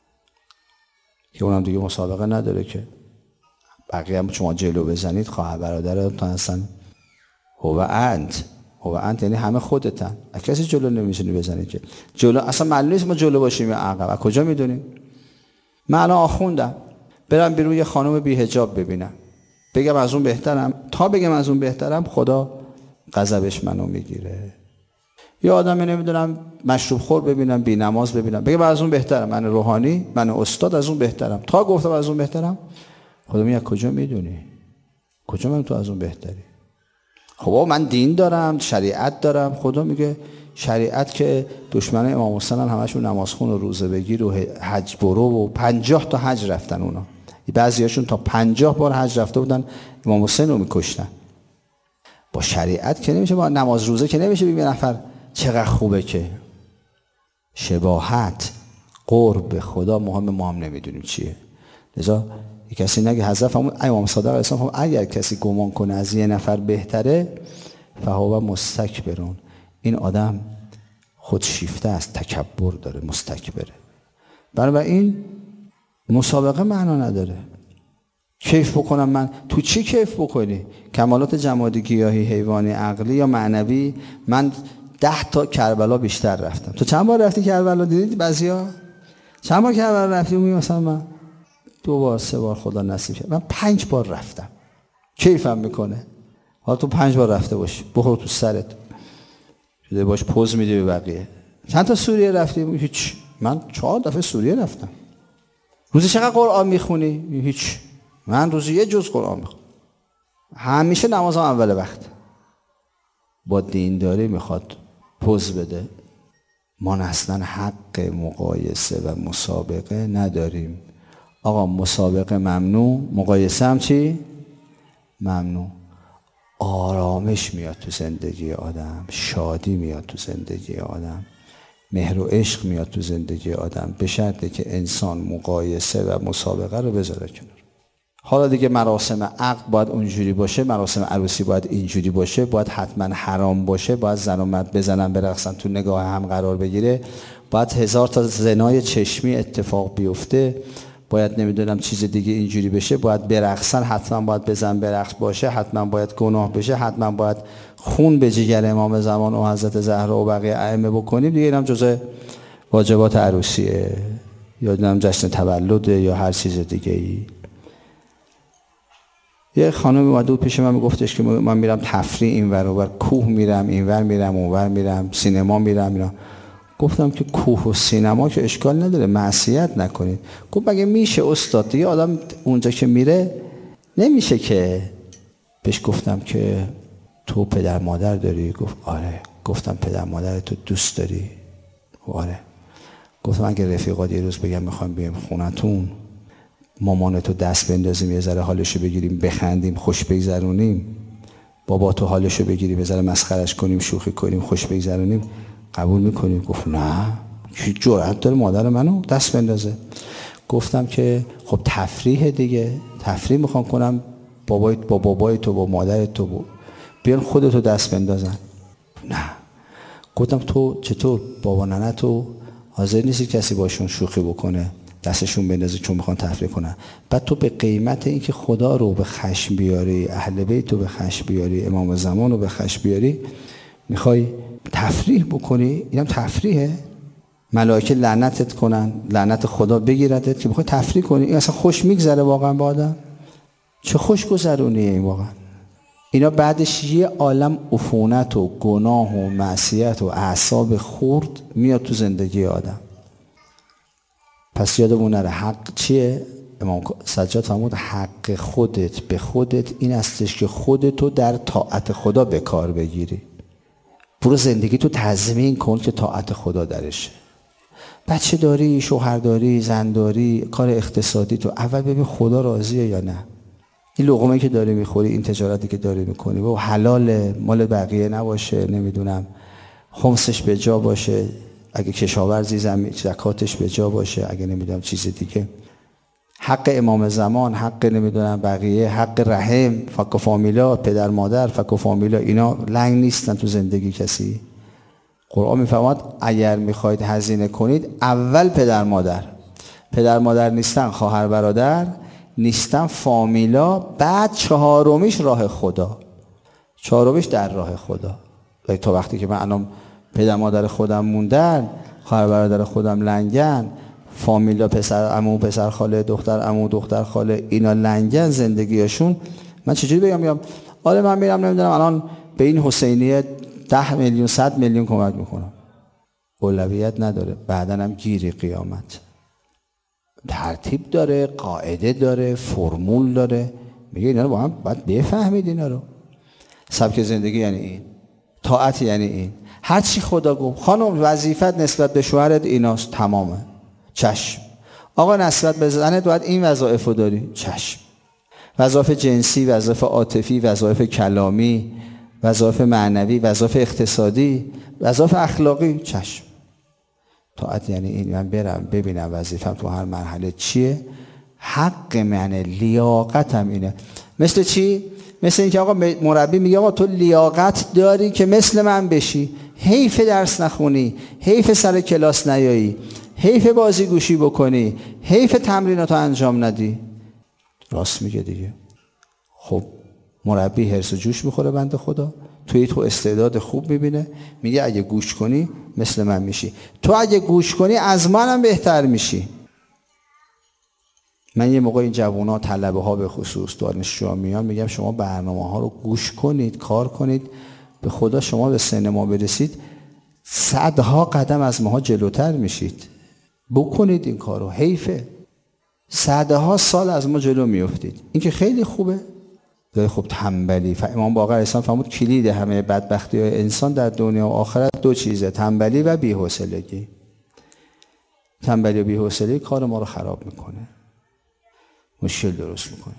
که اونم دیگه مسابقه نداره که بقیه هم شما جلو بزنید خواهر برادرتون هستن. هو انت هو انت یعنی همه خودتن، از کسی جلو نمیتونی بزنید که جلو اصلا معلوم نیست ما جلو باشیم یا عقب. از کجا میدونیم؟ من الان آخوندم، برم بیرون یه خانم بی حجاب ببینم، بگم از اون بهترم، تا بگم از اون بهترم خدا غضبش منو میگیره. یا آدمی نمیدونم مشروب خور ببینم، بی نماز ببینم، بگم از اون بهترم، من روحانی، من استاد از اون بهترم، تا گفتم از اون بهترم خدا میگه کجا میدونی؟ کجا من تو از اون بهتری؟ خب من دین دارم، شریعت دارم. خدا میگه شریعت که دشمن امام حسین همشون نمازخون و روزه بگیر و حج برو و پنجاه تا حج رفتن اونا. بعضیاشون تا پنجاه بار حج رفته بودن، امام حسین رو میکشتن. با شریعت که نمیشه، با نماز روزه که نمیشه ببین نفر چقدر خوبه که شباهت قرب خدا مهم، ما هم نمیدونیم چیه. لذا کسی نگه حضرت همون امام صادق علیه السلام اگر کسی گمان کنه از یه نفر بهتره فهو مستکبرون، این آدم خودشیفته است، تکبر داره، مستکبره. بنابراین مسابقه معنا نداره. کیف بکنم من، تو چی کیف بکنی؟ کمالات جمادی، گیاهی، حیوانی، عقلی یا معنوی. من ده تا کربلا بیشتر رفتم. تو چند بار رفتی کربلا؟ دیدید بعضیا چند بار کربلا رفتی؟ میگم مثلا من دو بار سه بار خدا نصیب کرد، من پنج بار رفتم. کیفم میکنه. حالا تو پنج بار رفته باشی، بخور تو سرت، شده باش پوز میدی به بقیه. چند تا سوریه رفتی؟ هیچ. من چهار دفعه سوریه رفتم. روزی چقدر قرآن میخونی؟ هیچ. من روزی یه جز قرآن میخونم. همیشه نمازم اول وقت. با دینداری میخواد پوز بده. ما اصلا حق مقایسه و مسابقه نداریم. آقا مسابقه ممنوع، مقایسه هم چی؟ ممنوع. آرامش میاد تو زندگی آدم، شادی میاد تو زندگی آدم، مهر و عشق میاد تو زندگی آدم، به شرطی که انسان مقایسه و مسابقه رو بذاره کنار. حالا دیگه مراسم عقد باید اونجوری باشه، مراسم عروسی باید اینجوری باشه، باید حتما حرام باشه، باید زن و مرد بزنن برقصن تو نگاه هم قرار بگیره، باید هزار تا زنای چشمی اتفاق بیفته، باید نمیدونم چیز دیگه اینجوری بشه، باید برقصن، حتما باید بزن برقص باشه، حتما باید گناه بشه، حتما باید خون به جگر امام زمان و حضرت زهرا و بقیه ائمه بکنیم دیگه. اینم جزء واجبات عروسیه یا نمیدونم جشن تولده یا هر چیز دیگه ای. یه خانم اومده بود پیش من میگفتش که من میرم تفریح اینور اونور، کوه میرم اینور میرم اونور میرم، سینما میرم اینا. گفتم که کوه و سینما که اشکال نداره، معصیت نکنید. گفت مگه میشه استاد؟ دیگه آدم اونجا که میره نمیشه که. بهش گفتم که تو پدر مادر داری؟ گفت آره. گفتم پدر مادر تو دوست داری؟ آره. گفتم اگه رفیقات یه روز بگم میخوایم بیایم خونتون، مامان تو دست بندازیم یه ذره حالشو بگیریم، بخندیم، خوش بگذرونیم، بابا تو حالشو بگیریم یه ذره مسخرش کنیم، شوخی کنیم، خوش بگذرونیم، قبول میکنیم؟ گفت نه. کی جرأت داره مادر منو دست بندازه؟ گفتم که خب تفریح دیگه، تفریح میخوام کنم، بابای با بابای تو با مادر تو با بیان خودتو دست بندازن. نه. گفتم تو چطور بابا ننه تو حاضر نیستی کسی باشون شوخی بکنه، دستشون بندازه چون میخوان تفریح کنن؟ بعد تو به قیمت اینکه خدا رو به خشم بیاری، اهل بیت رو به خشم بیاری، امام زمان رو به خشم بیاری، میخوای تفریح بکنی؟ اینم تفریحه؟ ملائکه لعنتت کنن، لعنت خدا بگیردت که میخوای تفریح کنی؟ این اصلا خوش میگذره واقعا با آدم؟ چه خوش گذرونیه این واقعا؟ اینا بعدش یه عالم عفونت و گناه و معصیت و اعصاب خورد میاد تو زندگی آدم. پس یادمون نره حق چیه؟ امام سجاد فرمود حق خودت به خودت این استش که خودتو در طاعت خدا به کار بگیری. برو زندگی تو تضمین کن که طاعت خدا درشه. بچه داری، شوهر داری، زن داری، کار اقتصادی تو اول ببین خدا راضیه یا نه. این لقمه که داری میخوری، این تجارتی که داری میکنی و حلال، مال بقیه نباشه، نمیدونم خمسش به جا باشه، اگه کشاورزی زمین زکاتش به جا باشه، اگه نمیدونم چیز دیگه. حق امام زمان، حق نمیدونم بقیه، حق رحم، فک و فامیلا، پدر مادر، فک و فامیلا، اینا لنگ نیستن تو زندگی کسی. قرآن میفرماد اگر میخواید هزینه کنید اول پدر مادر، پدر مادر نیستن خواهر برادر نیستن فامیلا، بعد چهارمیش راه خدا، چهارمیش در راه خدا. تا وقتی که من الان پدر مادر خودم موندن، خواهر برادر خودم لنگن، فامیلا پسر عمو پسر خاله دختر عمو دختر خاله اینا لنگن زندگیشون، من چجوری بگم میگم آره من میرم نمیدونم الان به این حسینیه ده میلیون صد میلیون کمک میکنم؟ اولویت نداره. بعدن هم گیری قیامت. ترتیب داره، قاعده داره، فرمول داره. میگه اینا رو با هم باید بفهمید. اینا رو سبک زندگی یعنی این، طاعت یعنی این. هر چی خدا گفت خانم وظیفت نسبت به شوهرت ایناست، تمامه، چشم. آقا نسبت به زنت باید این وظایف رو داری، چشم. وظایف جنسی، وظایف عاطفی، وظایف کلامی، وظایف معنوی، وظایف اقتصادی، وظایف اخلاقی، چشم. طاعت یعنی این، من برم ببینم وظیفم تو هر مرحله چیه، حق منه، لیاقتم اینه. مثل چی؟ مثل اینکه آقا مربی میگه آقا تو لیاقت داری که مثل من بشی، حیف درس نخونی، حیف سر کلاس نیایی، حیف بازی گوشی بکنی، حیف تمریناتو انجام ندی. راست میگه دیگه. خب مربی هرس و جوش میخوره بنده خدا، توی تو استعداد خوب میبینه، میگه اگه گوش کنی مثل من میشی. تو اگه گوش کنی از منم بهتر میشی. من یه موقع این جوونا طلبه ها به خصوص دانشجوها میان میگم شما برنامه ها رو گوش کنید، کار کنید، به خدا شما به سن ما برسید صدها قدم از ماها جلوتر میشید. بکنید این کارو، حیفه. صدها سال از ما جلو میافتید. این که خیلی خوبه. خیلی خوب. تنبلی، امام باقر اسلام فرمود کلید همه بدبختی های انسان در دنیا و آخرت دو چیزه: تنبلی و بی‌حوصلگی. تنبلی و بی‌حوصلگی کار ما رو خراب میکنه، مشکل درست میکنه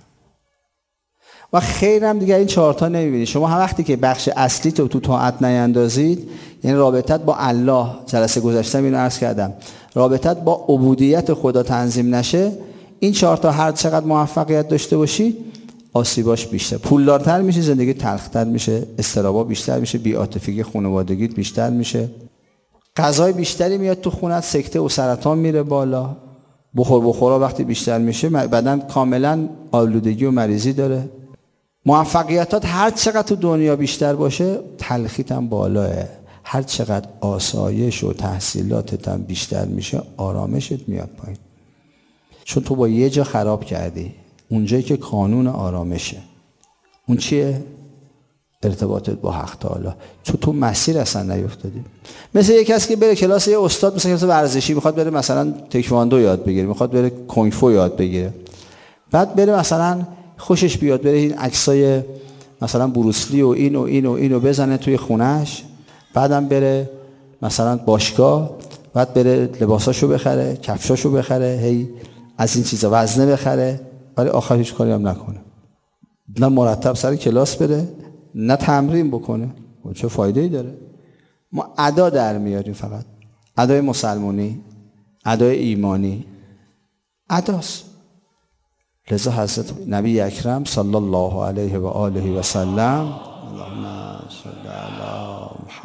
و خیرم دیگه این چهارتا نمیبینید. شما هر وقتی که بخش اصلی تو تو طاعت نیندازید، یعنی رابطت با الله، جلسه گذشته اینو عرض کردم، رابطت با عبودیت خدا تنظیم نشه، این چهارتا هر چقدر موفقیت داشته باشی آسیباش بیشتر، پولدارتر میشه، زندگی تلختر میشه، استرابا بیشتر میشه، بی‌عاطفگی خانوادگیت بیشتر میشه، غذای بیشتری میاد تو خونت، سکته و سرطان میره بالا، بخور بخورا وقتی بیشتر میشه بدن کاملا آلودگی و مریضی داره. موفقیتات هر چقدر تو دنیا بیشتر باشه تلخیت هم بالاه. هر چقدر آسایش و تحصیلاتت هم بیشتر میشه آرامشت میاد پایین، چون تو با یه جا خراب کردی، اونجایی که قانون آرامشه. اون چیه؟ ارتباطت با حق تعالی. تو تو مسیر اصلا نیفتادی. مثل یک کسی که بره کلاس یه استاد، مثلا کلاس ورزشی، میخواد بره مثلا تکواندو یاد بگیره، میخواد بره کنگ فو یاد بگیره، بعد بره مثلا خوشش بیاد بره این عکسای مثلا بروسلی و این و این و اینو بزنه توی خونش، بعدم بره مثلا باشگاه، بعد بره لباساشو بخره، کفشاشو بخره، هی از این چیزا وزنه بخره، ولی آخر هیچ کاری هم نکنه. نه مرتب سر کلاس بره، نه تمرین بکنه. چه فایده‌ای داره؟ ما ادا در میاریم، فقط ادای مسلمانی، ادای ایمانی، اداست. لذا حضرت نبی اکرم صلی الله علیه و آله و سلم، اللهم صل علی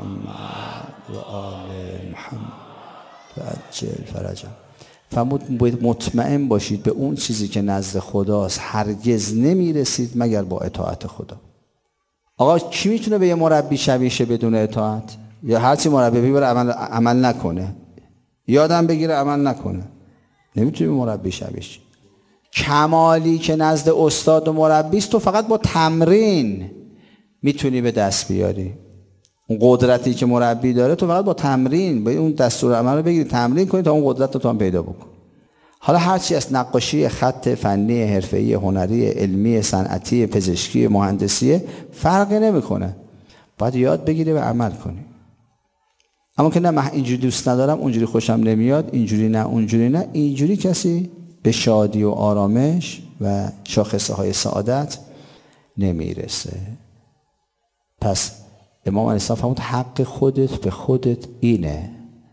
محمد و آل محمد و عجل فرجهم، فرمود مطمئن باشید به اون چیزی که نزد خداست هرگز نمیرسید مگر با اطاعت خدا. آقا کی میتونه به یه مربی شبیه شه بدون اطاعت؟ یا هرچی مربی ببره عمل, عمل نکنه، یادم بگیره عمل نکنه، نمیتونه به مربی شبیه شه. کمالی که نزد استاد و مربی است تو فقط با تمرین میتونی به دست بیاری. اون قدرتی که مربی داره تو فقط با تمرین، با اون دستور عمل رو بگیری تمرین کنی تا اون قدرت رو تو هم پیدا بکن. حالا هر چی از نقاشی، خط فنی، حرفه‌ای، هنری، علمی، صنعتی، پزشکی، مهندسی فرقی نمیکنه. باید یاد بگیری و عمل کنی. اما که نه من اینجوری دوست ندارم، اونجوری خوشم نمیاد، اینجوری نه، اونجوری نه، اینجوری کسی به شادی و آرامش و شاخصه های سعادت نمیرسه. پس امام علیه السلام فرمود حق خودت به خودت اینه.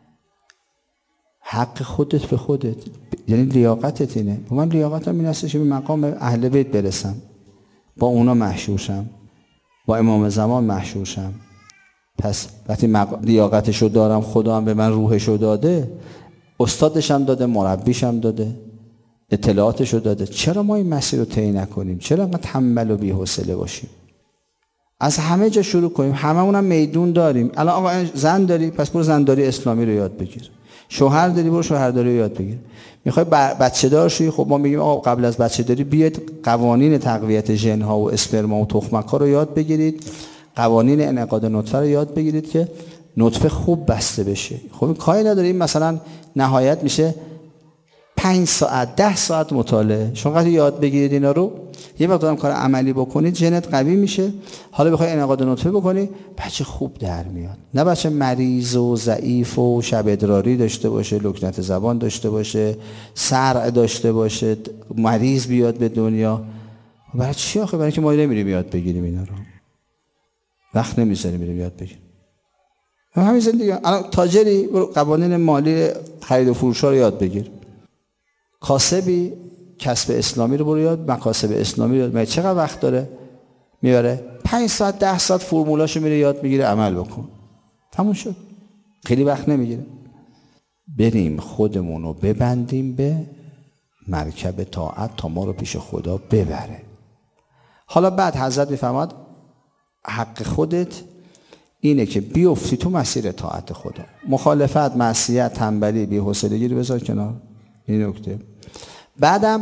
حق خودت به خودت یعنی لیاقتت اینه. من لیاقتم این هستش که به مقام اهل بیت برسم، با اونا محشور شم، با امام زمان محشور شم. پس وقتی مق... لیاقتشو دارم، خدا هم به من روحشو داده، استادشم داده، مربیشم داده، اطلاعاتشو داده، چرا ما این مسیر رو طی نکنیم؟ چرا ما تنبل و بی‌حوصله باشیم؟ از همه جا شروع کنیم. هممون هم میدون داریم. الان آقا زن داری، پس برو زنداری اسلامی رو یاد بگیر. شوهر داری، برو شوهرداری رو یاد بگیر. میخوای بچه دار شوی، خب ما میگیم آقا قبل از بچه داری بیاید قوانین تقویت ژن ها و اسپرما و تخمک ها رو یاد بگیرید، قوانین انعقاد نطفه رو یاد بگیرید که نطفه خوب بسته بشه. خب این کاری نداره این مثلا نهایت میشه پنج ساعت ده ساعت مطالعه. شما وقتی یاد بگیرید اینا رو، یه وقت هم کار عملی بکنید، ژنت قوی میشه. حالا بخوای انعقاد نطفه بکنی، بچه خوب در میاد. نه بچه مریض و ضعیف و شب ادراری داشته باشه، لکنت زبان داشته باشه، صرع داشته باشه، مریض بیاد به دنیا. برای چی آخه؟ برای که ما نمیریم یاد بگیریم اینا رو. وقت نمیذاریم میریم یاد بگیریم. همین زندگی. الان تاجری برو قوانین مالی خرید و فروش رو یاد بگیر. کاسبی کسب اسلامی رو برو یاد، مکاسب اسلامی رو یاد. من چقدر وقت داره؟ میاره پنج ساعت ده ساعت فرمولاشو میره یاد بگیره، عمل بکن، تموم شد. خیلی وقت نمیگیره. بریم خودمون رو ببندیم به مرکب طاعت تا ما رو پیش خدا ببره. حالا بعد حضرت میفرماد حق خودت اینه که بیفتی تو مسیر طاعت خدا. مخالفت، معصیت، تنبلی، بی‌حوصلگی رو بذار کنار. این نکته. بعدم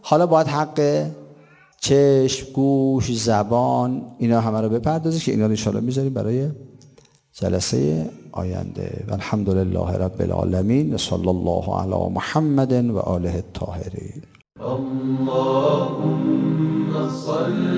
حالا باید حق چشم، گوش، زبان اینا همه رو بپردازی که اینا رو انشاءالله میذاریم برای جلسه آینده. و الحمدلله رب العالمین. صلی الله علی محمد و آله الطاهرین. اللهم صل